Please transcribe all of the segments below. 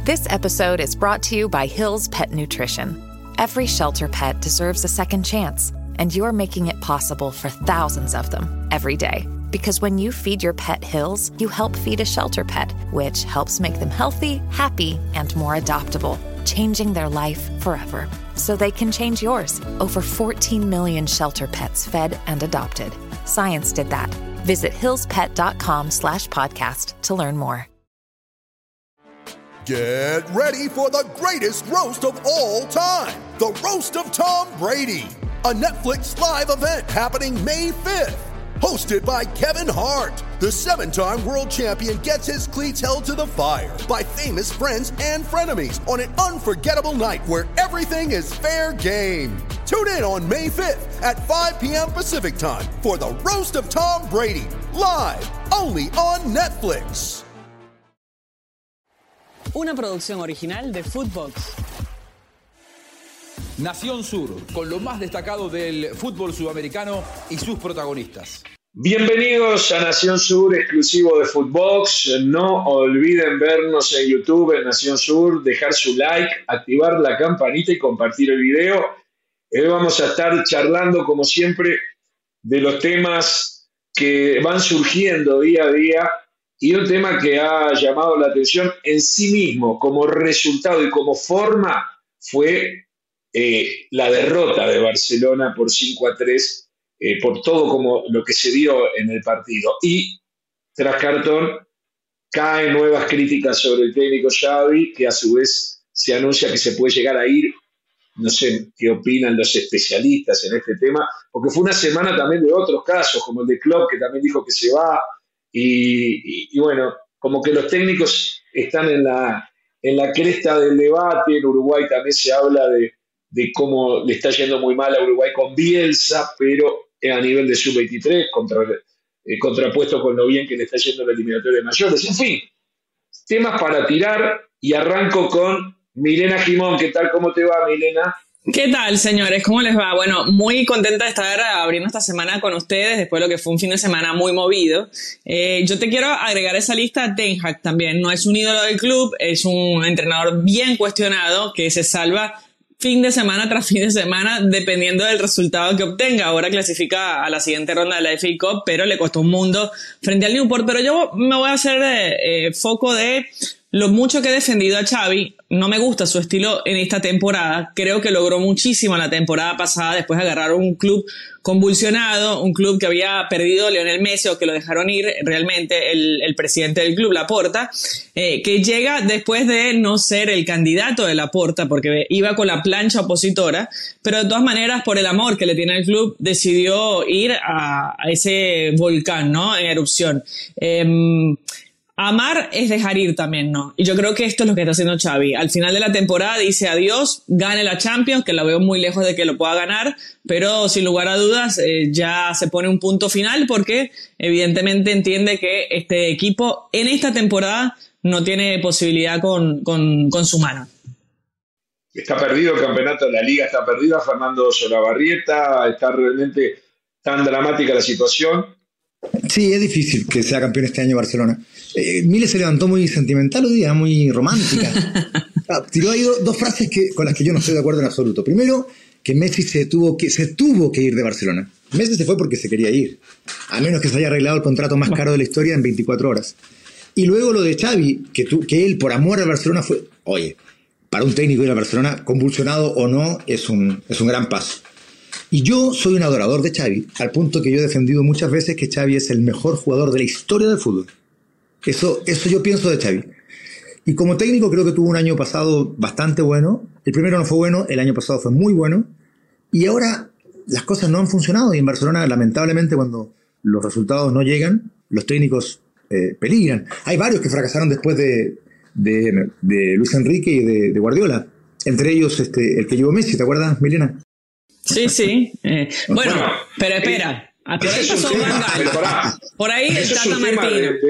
This episode is brought to you by Hill's Pet Nutrition. Every shelter pet deserves a second chance, and you're making it possible for thousands of them every day. Because when you feed your pet Hill's, you help feed a shelter pet, which helps make them healthy, happy, and more adoptable, changing their life forever. So they can change yours. Over 14 million shelter pets fed and adopted. Science did that. Visit hillspet.com/podcast to learn more. Get ready for the greatest roast of all time. The Roast of Tom Brady. A Netflix live event happening May 5th. Hosted by Kevin Hart. The 7-time world champion gets his cleats held to the fire by famous friends and frenemies on an unforgettable night where everything is fair game. Tune in on May 5th at 5 p.m. Pacific time for the Roast of Tom Brady. Live, only on Netflix. Una producción original de Footbox. Nación Sur, con lo más destacado del fútbol sudamericano y sus protagonistas. Bienvenidos a Nación Sur, exclusivo de Footbox. No olviden vernos en YouTube, en Nación Sur, dejar su like, activar la campanita y compartir el video. Hoy vamos a estar charlando, como siempre, de los temas que van surgiendo día a día. Y un tema que ha llamado la atención en sí mismo, como resultado y como forma, fue la derrota de Barcelona por 5-3, por todo como lo que se dio en el partido. Y tras cartón caen nuevas críticas sobre el técnico Xavi, que a su vez se anuncia que se puede llegar a ir. No sé qué opinan los especialistas en este tema, porque fue una semana también de otros casos, como el de Klopp, que también dijo que se va. Y bueno, como que los técnicos están en la cresta del debate. En Uruguay también se habla de cómo le está yendo muy mal a Uruguay con Bielsa, pero a nivel de sub-23, contrapuesto con lo bien que le está yendo la eliminatoria de mayores. En fin, temas para tirar, y arranco con Milena Gimón. ¿Qué tal? ¿Cómo te va, Milena? ¿Qué tal, señores? ¿Cómo les va? Bueno, muy contenta de estar abriendo esta semana con ustedes después de lo que fue un fin de semana muy movido. Yo te quiero agregar esa lista a Ten Hag también. No es un ídolo del club, es un entrenador bien cuestionado que se salva fin de semana tras fin de semana dependiendo del resultado que obtenga. Ahora clasifica a la siguiente ronda de la FA Cup, pero le costó un mundo frente al Newport. Pero yo me voy a hacer foco de lo mucho que he defendido a Xavi. No me gusta su estilo en esta temporada. Creo que logró muchísimo en la temporada pasada después de agarrar un club convulsionado, un club que había perdido a Lionel Messi, o que lo dejaron ir realmente el presidente del club, Laporta, que llega después de no ser el candidato de Laporta porque iba con la plancha opositora, pero de todas maneras, por el amor que le tiene al club, decidió ir a ese volcán, ¿no?, en erupción. Amar es dejar ir también, ¿no? Y yo creo que esto es lo que está haciendo Xavi. Al final de la temporada dice adiós, gane la Champions, que la veo muy lejos de que lo pueda ganar, pero sin lugar a dudas ya se pone un punto final porque evidentemente entiende que este equipo en esta temporada no tiene posibilidad con su mano. Está perdido el campeonato de la Liga, está perdido Fernando Solabarrieta, está realmente tan dramática la situación. Sí, es difícil que sea campeón este año Barcelona. Mile se levantó muy sentimental hoy día, muy romántica. Tiró ahí dos frases con las que yo no estoy de acuerdo en absoluto. Primero, que Messi se tuvo que ir de Barcelona. Messi se fue porque se quería ir, a menos que se haya arreglado el contrato más caro de la historia en 24 horas. Y luego lo de Xavi, que él por amor a Barcelona fue... Oye, para un técnico ir a Barcelona, convulsionado o no, es un gran paso. Y yo soy un adorador de Xavi, al punto que yo he defendido muchas veces que Xavi es el mejor jugador de la historia del fútbol. Eso yo pienso de Xavi. Y como técnico creo que tuvo un año pasado bastante bueno. El primero no fue bueno, el año pasado fue muy bueno. Y ahora las cosas no han funcionado. Y en Barcelona, lamentablemente, cuando los resultados no llegan, los técnicos peligran. Hay varios que fracasaron después de Luis Enrique y de Guardiola. Entre ellos el que llevó Messi, ¿te acuerdas, Milena? Sí. Bueno, pero espera. Por ahí pasó Van Gaal. Por ahí el Tata Martino.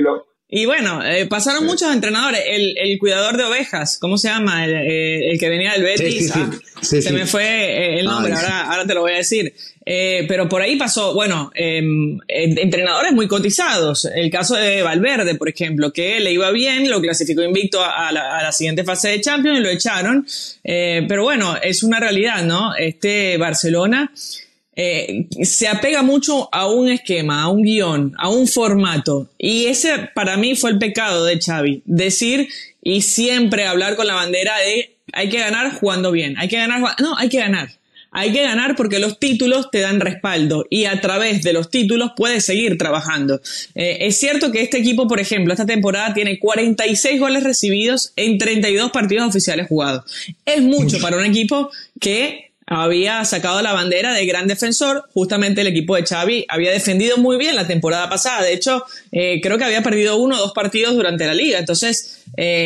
Y bueno, pasaron muchos entrenadores. El cuidador de ovejas, ¿cómo se llama? El que venía del Betis. Se me fue el nombre, ahora te lo voy a decir. Pero por ahí pasó, bueno, entrenadores muy cotizados. El caso de Valverde, por ejemplo, que le iba bien, lo clasificó invicto a la siguiente fase de Champions y lo echaron. Pero bueno, es una realidad, ¿no? Barcelona se apega mucho a un esquema, a un guión, a un formato. Y ese para mí fue el pecado de Xavi. Decir y siempre hablar con la bandera de hay que ganar jugando bien. Hay que ganar. No, hay que ganar. Hay que ganar porque los títulos te dan respaldo y a través de los títulos puedes seguir trabajando. Es cierto que este equipo, por ejemplo, esta temporada tiene 46 goles recibidos en 32 partidos oficiales jugados. Es mucho para un equipo que había sacado la bandera de gran defensor. Justamente el equipo de Xavi había defendido muy bien la temporada pasada. De hecho, creo que había perdido 1 o 2 partidos durante la liga. Entonces,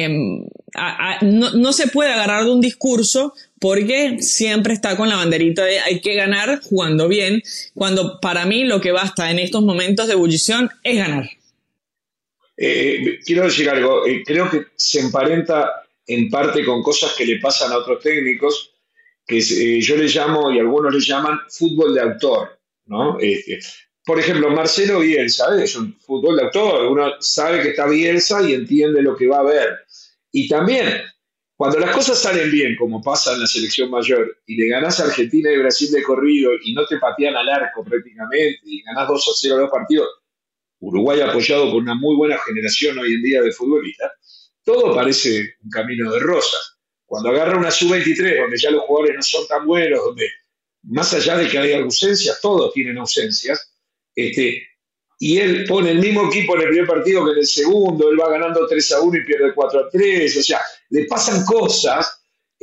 no se puede agarrar de un discurso porque siempre está con la banderita de hay que ganar jugando bien, cuando para mí lo que basta en estos momentos de ebullición es ganar. Quiero decir algo. Creo que se emparenta en parte con cosas que le pasan a otros técnicos, que yo le llamo, y algunos le llaman, fútbol de autor, ¿no? Por ejemplo, Marcelo Bielsa, ¿sabes? Es un fútbol de autor, uno sabe que está Bielsa y entiende lo que va a ver. Y también, cuando las cosas salen bien, como pasa en la selección mayor, y le ganás a Argentina y Brasil de corrido y no te patean al arco prácticamente, y ganás 2-0 2 partidos, Uruguay apoyado por una muy buena generación hoy en día de futbolistas, todo parece un camino de rosas. Cuando agarra una sub-23, donde ya los jugadores no son tan buenos, donde más allá de que haya ausencias, todos tienen ausencias, y él pone el mismo equipo en el primer partido que en el segundo, él va ganando 3-1 y pierde 4-3, o sea, le pasan cosas,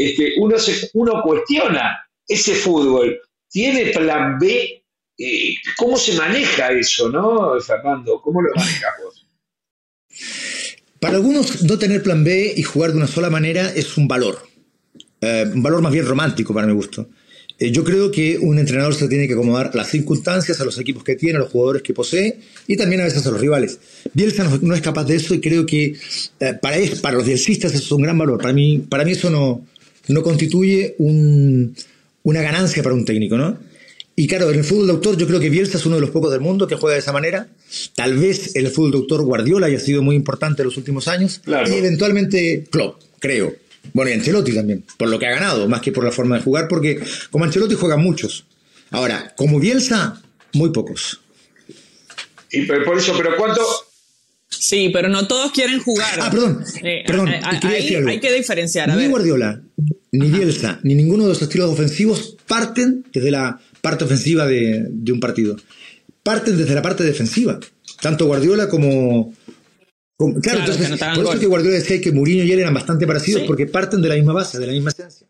uno cuestiona ese fútbol, ¿tiene plan B? ¿Cómo se maneja eso, no, Fernando? ¿Cómo lo manejas vos? Para algunos, no tener plan B y jugar de una sola manera es un valor más bien romántico para mi gusto. Yo creo que un entrenador se tiene que acomodar a las circunstancias, a los equipos que tiene, a los jugadores que posee y también a veces a los rivales. Bielsa no es capaz de eso y creo que para los bielsistas eso es un gran valor. Para mí eso no constituye una ganancia para un técnico, ¿no? Y claro, en el fútbol de autor yo creo que Bielsa es uno de los pocos del mundo que juega de esa manera. Tal vez en el fútbol de autor Guardiola haya sido muy importante en los últimos años. Claro. Y eventualmente Klopp, creo. Bueno, y Ancelotti también, por lo que ha ganado, más que por la forma de jugar, porque como Ancelotti juegan muchos. Ahora, como Bielsa, muy pocos. Y por eso, ¿pero cuánto? Sí, pero no todos quieren jugar. Perdón. Hay que diferenciar. Ni Guardiola, ni Bielsa, ni ninguno de los estilos ofensivos parten desde la parte ofensiva de un partido. Parten desde la parte defensiva. Tanto Guardiola como claro, entonces, por eso es que Guardiola decía que Mourinho y él eran bastante parecidos, sí, porque parten de la misma base, de la misma esencia.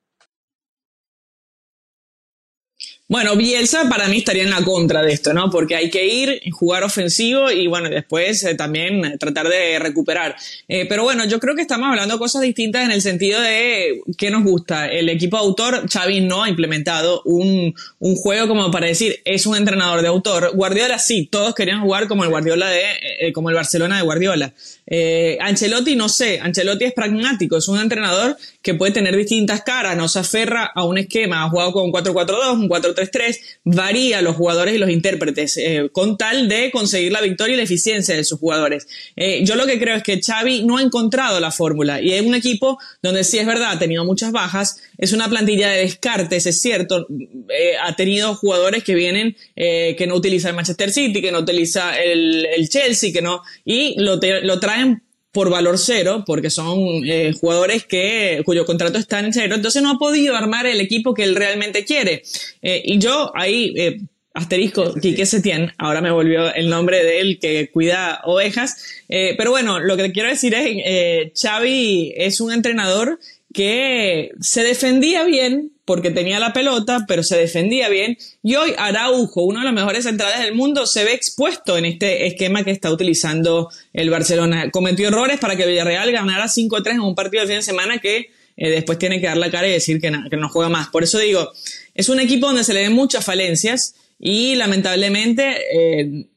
Bueno, Bielsa para mí estaría en la contra de esto, ¿no? Porque hay que ir, jugar ofensivo y bueno, después también tratar de recuperar. Pero bueno, yo creo que estamos hablando de cosas distintas en el sentido de qué nos gusta. El equipo de autor, Xavi no ha implementado un juego como para decir, es un entrenador de autor. Guardiola sí, todos querían jugar como el Guardiola como el Barcelona de Guardiola. Ancelotti no sé, Ancelotti es pragmático, es un entrenador que puede tener distintas caras, no se aferra a un esquema, ha jugado con un 4-4-2, un 4-3-3, varía los jugadores y los intérpretes con tal de conseguir la victoria y la eficiencia de sus jugadores. Yo lo que creo es que Xavi no ha encontrado la fórmula y es un equipo donde sí es verdad, ha tenido muchas bajas, es una plantilla de descartes, es cierto, ha tenido jugadores que vienen que no utiliza el Manchester City, que no utiliza el Chelsea, que no, y lo traen por valor cero, porque son jugadores cuyo contrato está en cero, entonces no ha podido armar el equipo que él realmente quiere. Y yo ahí, asterisco, Quique Setién, ahora me volvió el nombre de él que cuida ovejas, pero bueno, lo que quiero decir es, Xavi es un entrenador que se defendía bien, porque tenía la pelota, pero se defendía bien, y hoy Araujo, uno de los mejores centrales del mundo, se ve expuesto en este esquema que está utilizando el Barcelona. Cometió errores para que Villarreal ganara 5-3 en un partido de fin de semana que después tiene que dar la cara y decir que no juega más. Por eso digo, es un equipo donde se le ven muchas falencias y lamentablemente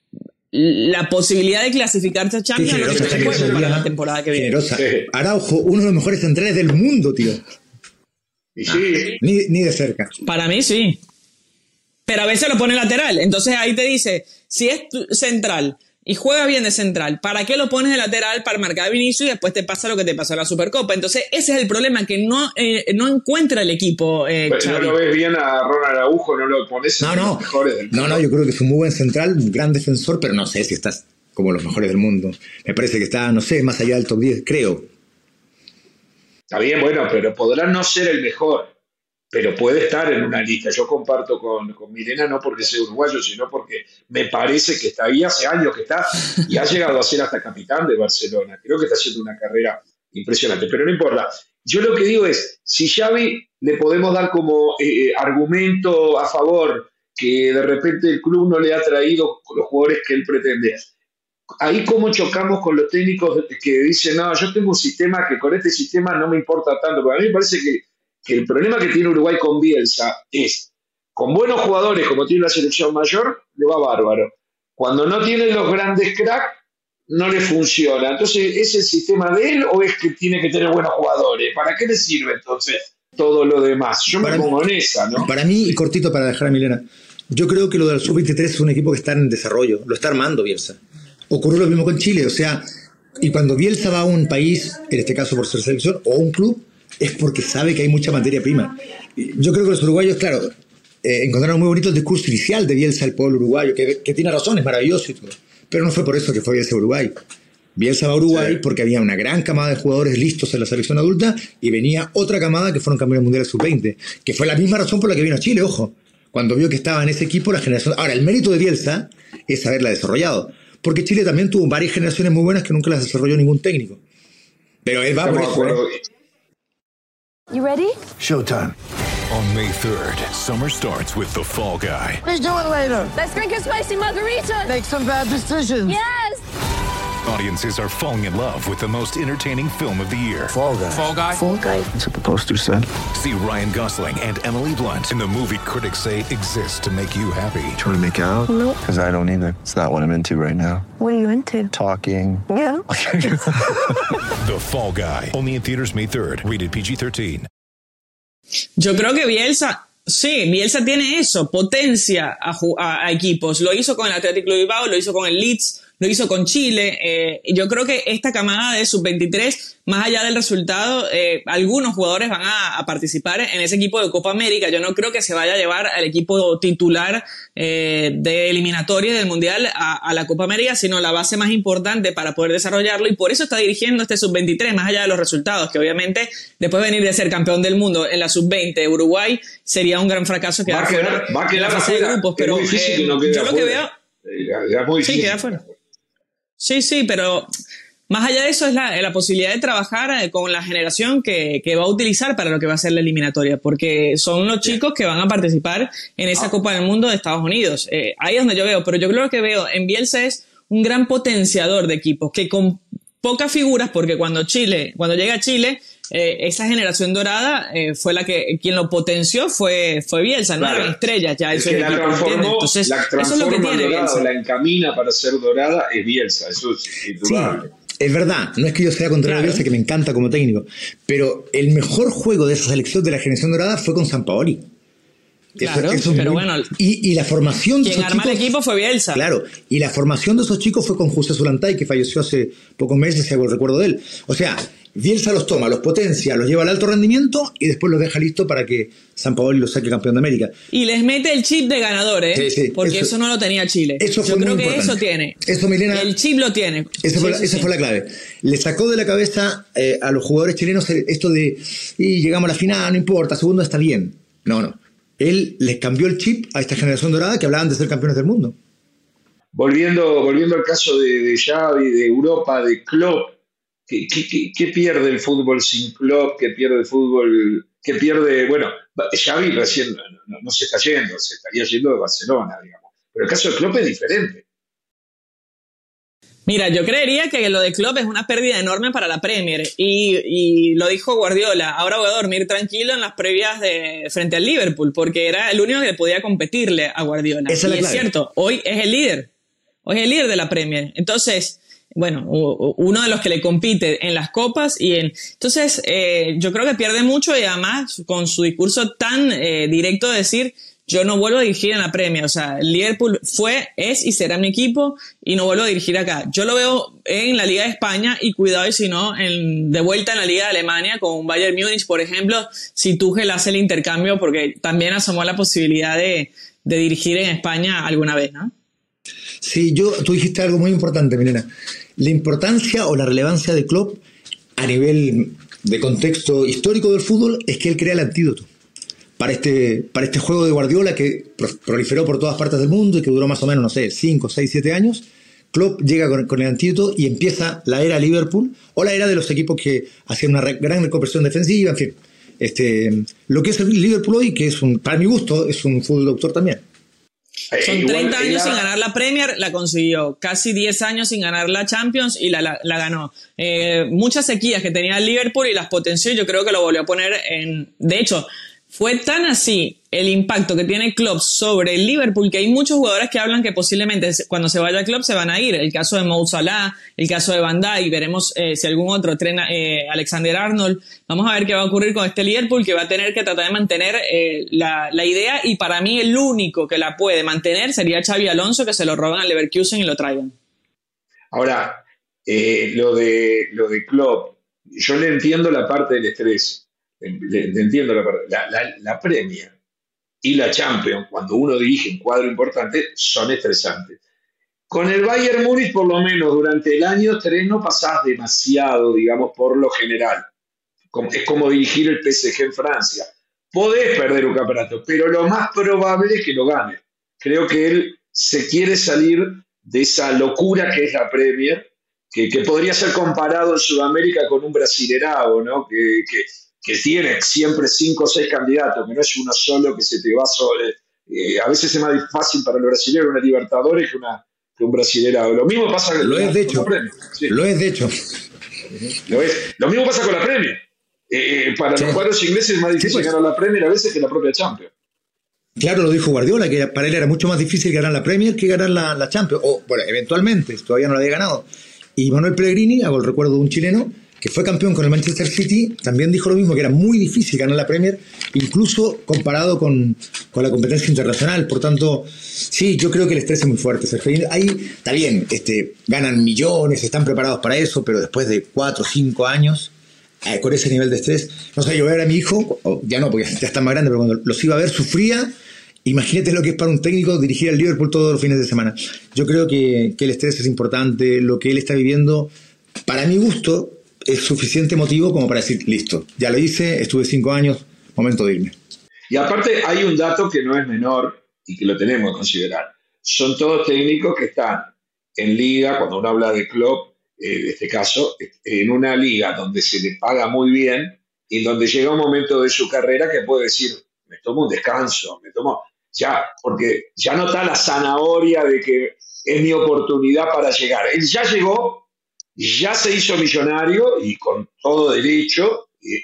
la posibilidad de clasificarse a Champions Sí, no generosa, tiene juego para la generosa, temporada que viene. generosa. Araujo, uno de los mejores centrales del mundo, tío. Y sí, Ni de cerca. Para mí sí. Pero a veces lo pone lateral. Entonces ahí te dice, si es central y juega bien de central, ¿para qué lo pones de lateral para marcar a Vinicius y después te pasa lo que te pasó en la Supercopa? Entonces ese es el problema, que no encuentra el equipo. pues si no lo ves bien a Ronald Araujo, no lo pones en los mejores del mundo. No, yo creo que es un muy buen central, un gran defensor, pero no sé si estás como los mejores del mundo. Me parece que está, no sé, más allá del top 10, creo. Está bien, bueno, pero podrá no ser el mejor, pero puede estar en una lista. Yo comparto con Milena, no porque sea uruguayo, sino porque me parece que está ahí, hace años que está, y ha llegado a ser hasta capitán de Barcelona. Creo que está haciendo una carrera impresionante, pero no importa. Yo lo que digo es, si Xavi le podemos dar como argumento a favor que de repente el club no le ha traído los jugadores que él pretende, ahí cómo chocamos con los técnicos que dicen, no, yo tengo un sistema que con este sistema no me importa tanto, porque a mí me parece que el problema que tiene Uruguay con Bielsa es, con buenos jugadores como tiene la selección mayor, le va bárbaro. Cuando no tiene los grandes cracks, no le funciona. Entonces, ¿es el sistema de él o es que tiene que tener buenos jugadores? ¿Para qué le sirve entonces todo lo demás? Yo me pongo en esa, ¿no? Para mí, y cortito para dejar a Milena, yo creo que lo del Sub-23 es un equipo que está en desarrollo, lo está armando Bielsa. Ocurrió lo mismo con Chile, o sea, y cuando Bielsa va a un país, en este caso por ser selección, o un club, es porque sabe que hay mucha materia prima. Yo creo que los uruguayos, claro, encontraron muy bonito el discurso inicial de Bielsa al pueblo uruguayo, que tiene razón, es maravilloso y todo. Pero no fue por eso que fue Bielsa a Uruguay. Bielsa va a Uruguay porque había una gran camada de jugadores listos en la selección adulta y venía otra camada que fueron campeones mundiales sub-20, que fue la misma razón por la que vino a Chile, ojo. Cuando vio que estaba en ese equipo la generación... Ahora, el mérito de Bielsa es haberla desarrollado, porque Chile también tuvo varias generaciones muy buenas que nunca las desarrolló ningún técnico. Pero él va por eso. You ready? Showtime. On May 3rd, summer starts with The Fall Guy. Let's do it later. Let's drink a spicy margarita. Make some bad decisions. Yes. Audiences are falling in love with the most entertaining film of the year. Fall Guy. Fall Guy? Fall guy. That's what the poster said. See Ryan Gosling and Emily Blunt in the movie critics say exists to make you happy. Trying to make it out? Nope. Because I don't either. It's not what I'm into right now. What are you into? Talking. Yeah. The Fall Guy. Only in theaters May 3rd. Rated PG-13. Yo creo que Bielsa tiene eso, potencia a equipos. Lo hizo con el Athletic Club Bilbao, lo hizo con el Leeds, lo hizo con Chile. Yo creo que esta camada de sub-23, más allá del resultado, algunos jugadores van a participar en ese equipo de Copa América. Yo no creo que se vaya a llevar al equipo titular de eliminatoria del Mundial a la Copa América, sino la base más importante para poder desarrollarlo, y por eso está dirigiendo este sub-23, más allá de los resultados, que obviamente después de venir de ser campeón del mundo en la sub-20 Uruguay sería un gran fracaso quedar fuera en la fase de grupos, pero yo lo que veo sí, queda fuera. Sí, pero más allá de eso es la posibilidad de trabajar con la generación que va a utilizar para lo que va a ser la eliminatoria, porque son los chicos que van a participar en esa Copa del Mundo de Estados Unidos. Ahí es donde yo veo, pero yo creo que veo en Bielsa es un gran potenciador de equipos, que con pocas figuras, porque cuando llega a Chile, esa generación dorada fue quien lo potenció fue Bielsa, no eran estrellas ya. Es que la transformó, eso es lo que tiene dorada, Bielsa. La encamina para ser dorada es Bielsa, eso es indudable. Sí, es verdad, no es que yo sea contrario a Bielsa, que me encanta como técnico, pero el mejor juego de esa selección de la generación dorada fue con Sampaoli. Claro, pero bueno, y la formación de quien esos arma chicos, el equipo fue Bielsa. Claro, y la formación de esos chicos fue con José Zulantay, que falleció hace pocos meses, si hago el recuerdo de él. O sea, Bielsa los toma, los potencia, los lleva al alto rendimiento y después los deja listo para que Sampaoli los saque campeón de América. Y les mete el chip de ganador, Sí, porque eso no lo tenía Chile. Eso Yo creo que eso tiene. Eso, Milena, el chip lo tiene. Esa fue la clave. Le sacó de la cabeza a los jugadores chilenos esto de llegamos a la final, no importa, segundo está bien. No. Él les cambió el chip a esta generación dorada que hablaban de ser campeones del mundo. Volviendo al caso de Xavi, de Europa, de Klopp, ¿qué pierde el fútbol sin Klopp? ¿Qué pierde el fútbol? ¿Qué pierde? Bueno, Xavi recién no se está yendo, se estaría yendo de Barcelona, digamos. Pero el caso de Klopp es diferente. Mira, yo creería que lo de Klopp es una pérdida enorme para la Premier, y lo dijo Guardiola: ahora voy a dormir tranquilo en las previas frente al Liverpool, porque era el único que podía competirle a Guardiola. Esa es la y clave. Es cierto, hoy es el líder. o es el líder de la Premier. Entonces, bueno, uno de los que le compite en las copas entonces yo creo que pierde mucho, y además con su discurso tan directo de decir: yo no vuelvo a dirigir en la Premier. O sea, el Liverpool es y será mi equipo, y no vuelvo a dirigir acá. Yo lo veo en la Liga de España, y cuidado, y si no, de vuelta en la Liga de Alemania con Bayern Múnich, por ejemplo, si Tuchel hace el intercambio, porque también asomó la posibilidad de dirigir en España alguna vez, ¿no? Sí, tú dijiste algo muy importante, Milena. La importancia o la relevancia de Klopp a nivel de contexto histórico del fútbol es que él crea el antídoto para este juego de Guardiola que proliferó por todas partes del mundo y que duró más o menos, no sé, 5, 6, 7 años. Klopp llega con el antídoto y empieza la era Liverpool, o la era de los equipos que hacían una gran reconversión defensiva, en fin. Lo que es el Liverpool hoy, que para mi gusto, es un fútbol de autor también. Son 30 años sin ganar la Premier, la consiguió. Casi 10 años sin ganar la Champions y la ganó. Muchas sequías que tenía el Liverpool y las potenció, y yo creo que lo volvió a poner de hecho, fue tan así el impacto que tiene Klopp sobre el Liverpool que hay muchos jugadores que hablan que posiblemente cuando se vaya Klopp se van a ir. El caso de Mo Salah, el caso de Van Dijk, veremos si algún otro Alexander-Arnold. Vamos a ver qué va a ocurrir con este Liverpool, que va a tener que tratar de mantener la idea, y para mí el único que la puede mantener sería Xabi Alonso, que se lo roban al Leverkusen y lo traigan. Ahora, lo de Klopp, yo le entiendo la parte del estrés. Entiendo la Premier y la Champions, cuando uno dirige un cuadro importante, son estresantes. Con el Bayern Múnich, por lo menos durante el año 3, no pasás demasiado, digamos, por lo general. Es como dirigir el PSG en Francia. Podés perder un campeonato, pero lo más probable es que lo gane. Creo que él se quiere salir de esa locura que es la Premier, que podría ser comparado en Sudamérica con un Brasileirao, ¿no? Que tiene siempre 5 o 6 candidatos, que no es uno solo que se te va sobre. A veces es más fácil para los brasileños una Libertadores que un Brasileirao. Lo mismo pasa con la Premier. Sí. Lo es, de hecho. Lo mismo pasa con la Premier. Para los cuadros ingleses es más difícil ganar la Premier a veces que la propia Champions. Claro, lo dijo Guardiola, que para él era mucho más difícil ganar la Premier que ganar la Champions. O, bueno, eventualmente, todavía no la había ganado. Y Manuel Pellegrini, hago el recuerdo de un chileno, que fue campeón con el Manchester City, también dijo lo mismo, que era muy difícil ganar la Premier, incluso comparado con la competencia internacional. Por tanto, sí, yo creo que el estrés es muy fuerte. Ahí está bien, ganan millones, están preparados para eso, pero después de 4 o 5 años, con ese nivel de estrés, no sé, yo ver a mi hijo, ya no, porque ya está más grande, pero cuando los iba a ver sufría. Imagínate lo que es para un técnico dirigir al Liverpool todos los fines de semana. Yo creo que el estrés es importante, lo que él está viviendo, para mi gusto, es suficiente motivo como para decir, listo, ya lo hice, estuve 5 años, momento de irme. Y aparte hay un dato que no es menor y que lo tenemos que considerar. Son todos técnicos que están en liga, cuando uno habla de Klopp, en este caso, en una liga donde se le paga muy bien y donde llega un momento de su carrera que puede decir, me tomo un descanso, porque ya no está la zanahoria de que es mi oportunidad para llegar. Él ya llegó, ya se hizo millonario y con todo derecho,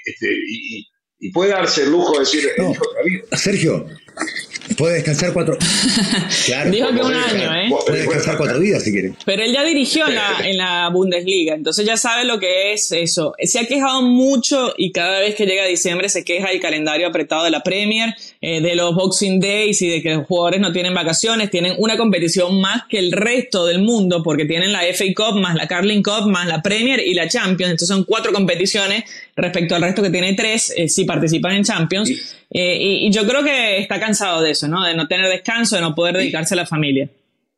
y puede darse el lujo de decir, otra vida. Sergio, puede descansar 4. Claro, dijo que un año, puede descansar 4 días si quiere. Pero él ya dirigió en la Bundesliga, entonces ya sabe lo que es eso. Se ha quejado mucho y cada vez que llega diciembre se queja del calendario apretado de la Premier, de los Boxing Days y de que los jugadores no tienen vacaciones. Tienen una competición más que el resto del mundo porque tienen la FA Cup, más la Carling Cup, más la Premier y la Champions. Entonces son 4 competiciones respecto al resto que tiene 3 si participan en Champions. Y yo creo que está cansado de eso, ¿no? De no tener descanso, de no poder dedicarse a la familia.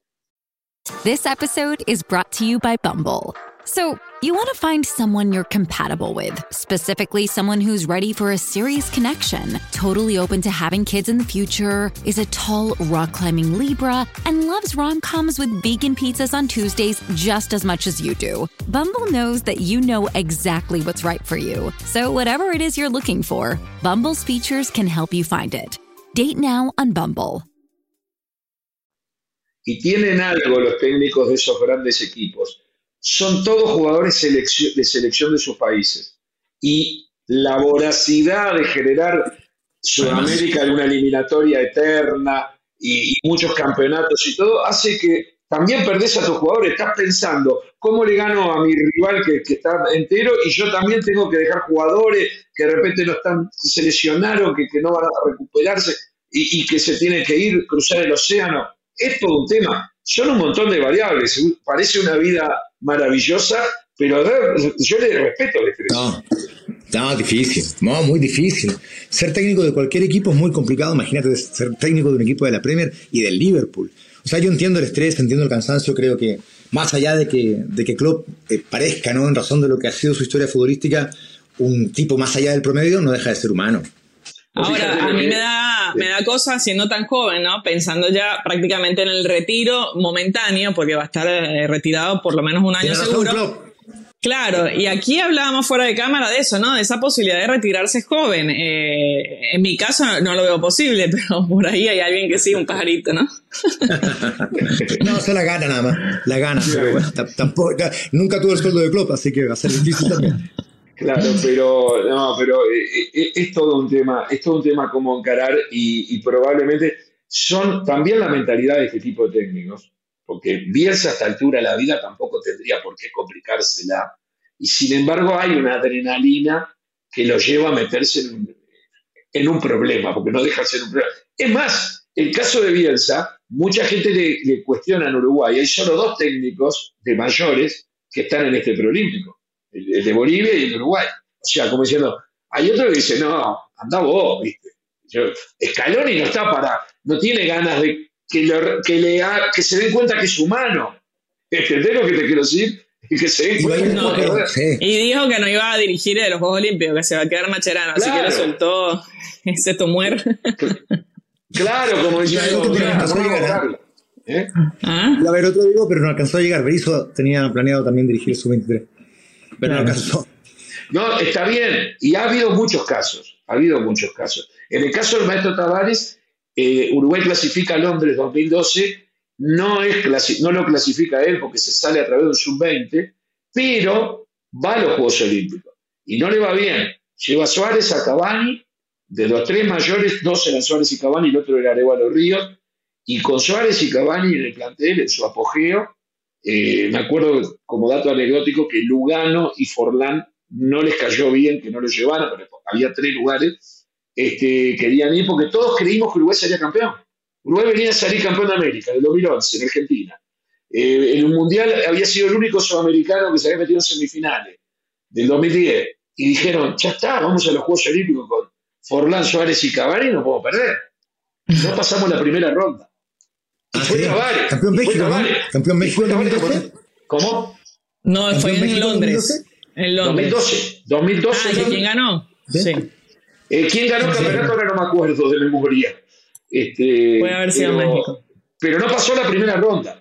This episode is brought to you by Bumble. So, you want to find someone you're compatible with, specifically someone who's ready for a serious connection, totally open to having kids in the future, is a tall, rock-climbing Libra, and loves rom-coms with vegan pizzas on Tuesdays just as much as you do. Bumble knows that you know exactly what's right for you. So whatever it is you're looking for, Bumble's features can help you find it. Date now on Bumble. Y tienen algo los técnicos de esos grandes equipos. Son todos jugadores de selección de sus países. Y la voracidad de generar Sudamérica en una eliminatoria eterna y muchos campeonatos y todo, hace que también perdés a tus jugadores, estás pensando, ¿cómo le gano a mi rival que está entero? Y yo también tengo que dejar jugadores que de repente no están, se lesionaron, que no van a recuperarse y que se tienen que ir, cruzar el océano. Es todo un tema. Son un montón de variables. Parece una vida maravillosa, pero yo le respeto el estrés. No, difícil, no, muy difícil. Ser técnico de cualquier equipo es muy complicado. Imagínate ser técnico de un equipo de la Premier y del Liverpool. O sea, yo entiendo el estrés, entiendo el cansancio. Creo que más allá de que Klopp parezca, ¿no?, en razón de lo que ha sido su historia futbolística, un tipo más allá del promedio, no deja de ser humano. Ahora, a mí me da cosa siendo tan joven, ¿no? Pensando ya prácticamente en el retiro momentáneo, porque va a estar retirado por lo menos un año seguro. Claro, y aquí hablábamos fuera de cámara de eso, ¿no? De esa posibilidad de retirarse joven. En mi caso no lo veo posible, pero por ahí hay alguien que sí, un pajarito, ¿no? No, se la gana nada más, la gana. Pero bueno, tampoco, nunca tuvo el sueldo de Klopp, así que va a ser difícil también. Claro, pero es todo un tema cómo encarar y probablemente son también la mentalidad de este tipo de técnicos, porque Bielsa a esta altura de la vida tampoco tendría por qué complicársela, y sin embargo hay una adrenalina que lo lleva a meterse en un problema, porque no deja de ser un problema. Es más, el caso de Bielsa, mucha gente le cuestiona en Uruguay, hay solo 2 técnicos de mayores que están en este preolímpico. El de Bolivia y el de Uruguay. O sea, como diciendo, hay otro que dice, no, anda vos, ¿viste? Scaloni no tiene ganas de que se den cuenta que es humano. ¿Entendés lo que te quiero decir? Y que se den cuenta y dijo que no iba a dirigir los Juegos Olímpicos, que se va a quedar Macherano, claro. Así que le soltó ese tomuer. Claro, como diciendo, a ver, otro digo, pero no alcanzó a llegar. Berizzo tenía planeado también dirigir su 23. Pero no alcanzó. No, está bien. Y ha habido muchos casos. En el caso del maestro Tavares, Uruguay clasifica a Londres 2012. No lo clasifica él porque se sale a través de un sub-20, pero va a los Juegos Olímpicos. Y no le va bien. Lleva a Suárez, a Cavani. De los 3 mayores, 2 eran Suárez y Cavani, y el otro era Arévalo Ríos. Y con Suárez y Cavani en el plantel, en su apogeo, me acuerdo como dato anecdótico que Lugano y Forlán no les cayó bien que no lo llevaran, pero había 3 lugares, querían ir porque todos creímos que Uruguay sería campeón. Uruguay venía a salir campeón de América en el 2011 en Argentina. En un mundial había sido el único sudamericano que se había metido en semifinales del 2010 y dijeron, ya está, vamos a los Juegos Olímpicos con Forlán, Suárez y Cavani, no podemos perder. No pasamos la primera ronda. Fue Tavares. Campeón México, ¿no? Campeón México en 2012. ¿Cómo? No, fue en Londres. En Londres. 2012. ¿Quién ganó? Sí. ¿Quién ganó el campeonato? Ahora no me acuerdo de memoria. Puede haber sido México. Pero no pasó la primera ronda.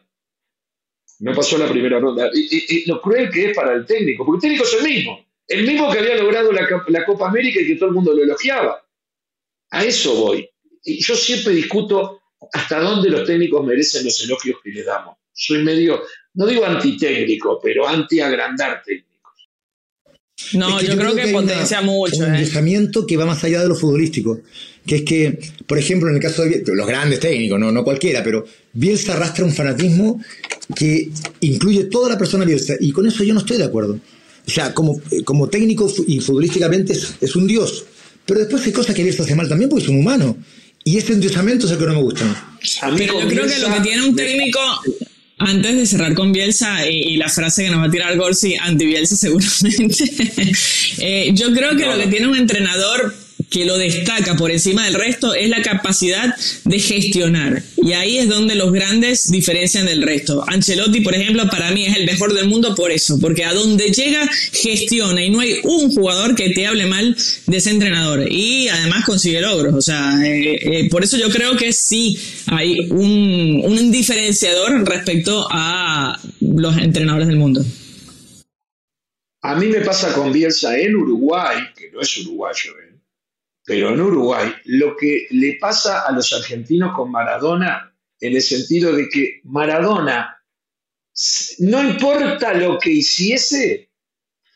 Y lo cruel que es para el técnico, porque el técnico es el mismo que había logrado la Copa América y que todo el mundo lo elogiaba. A eso voy. Y yo siempre discuto hasta dónde los técnicos merecen los elogios que les damos. Soy medio, no digo antitécnico, pero anti-agrandar técnicos. No, yo creo que potencia mucho. Un pensamiento que va más allá de lo futbolístico. Que es que, por ejemplo, en el caso de los grandes técnicos, no cualquiera, pero Bielsa arrastra un fanatismo que incluye toda la persona Bielsa. Y con eso yo no estoy de acuerdo. O sea, como técnico y futbolísticamente es un dios. Pero después hay cosas que Bielsa hace mal también porque es un humano. Y ese endiosamiento es el que no me gusta. Pero yo creo que lo que tiene un técnico, antes de cerrar con Bielsa y la frase que nos va a tirar Gorsi, anti-Bielsa seguramente, yo creo que lo que tiene un entrenador que lo destaca por encima del resto es la capacidad de gestionar. Y ahí es donde los grandes diferencian del resto. Ancelotti, por ejemplo, para mí es el mejor del mundo por eso, porque a donde llega gestiona y no hay un jugador que te hable mal de ese entrenador. Y además consigue logros. O sea, por eso yo creo que sí hay un diferenciador respecto a los entrenadores del mundo. A mí me pasa con Bielsa en Uruguay, que no es uruguayo, pero en Uruguay, lo que le pasa a los argentinos con Maradona, en el sentido de que Maradona, no importa lo que hiciese,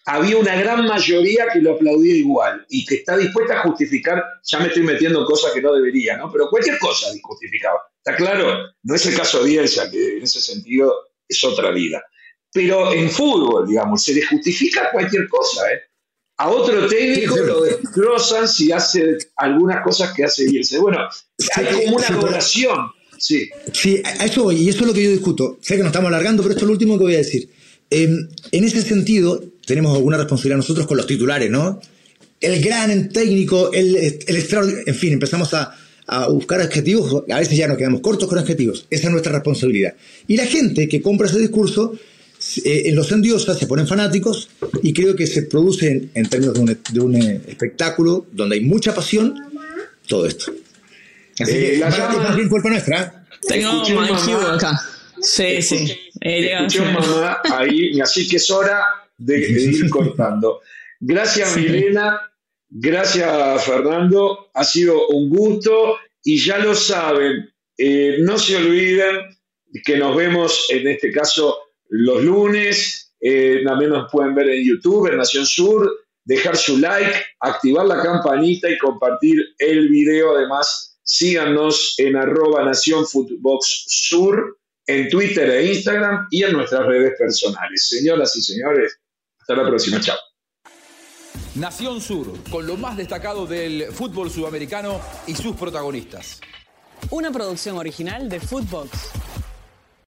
había una gran mayoría que lo aplaudía igual y que está dispuesta a justificar, ya me estoy metiendo en cosas que no debería, ¿no? Pero cualquier cosa justificaba. ¿Está claro? No es el caso de Bielsa, que en ese sentido es otra vida. Pero en fútbol, digamos, se le justifica cualquier cosa, ¿eh? A otro técnico lo destrozan si hace algunas cosas que hace Bielsa. Bueno, hay como una adoración. Sí, a eso voy, y eso es lo que yo discuto. Sé que nos estamos alargando, pero esto es lo último que voy a decir. En ese sentido, tenemos alguna responsabilidad nosotros con los titulares, ¿no? El gran técnico, el extraordinario, en fin, empezamos a buscar adjetivos, a veces ya nos quedamos cortos con adjetivos. Esa es nuestra responsabilidad. Y la gente que compra ese discurso los endiosa, se ponen fanáticos y creo que se produce en términos de un espectáculo donde hay mucha pasión, todo esto. Así que más bien culpa nuestra. Tengo un acá. Sí. Escuché mamá ahí, así que es hora de ir cortando. Gracias, Milena. Gracias, Fernando. Ha sido un gusto y ya lo saben. No se olviden que nos vemos en este caso los lunes. También nos pueden ver en YouTube, en Nación Sur. Dejar su like, activar la campanita y compartir el video. Además, síganos en @NaciónFootboxSur en Twitter e Instagram y en nuestras redes personales. Señoras y señores, hasta la próxima. Chao. Nación Sur, con lo más destacado del fútbol sudamericano y sus protagonistas. Una producción original de Footbox.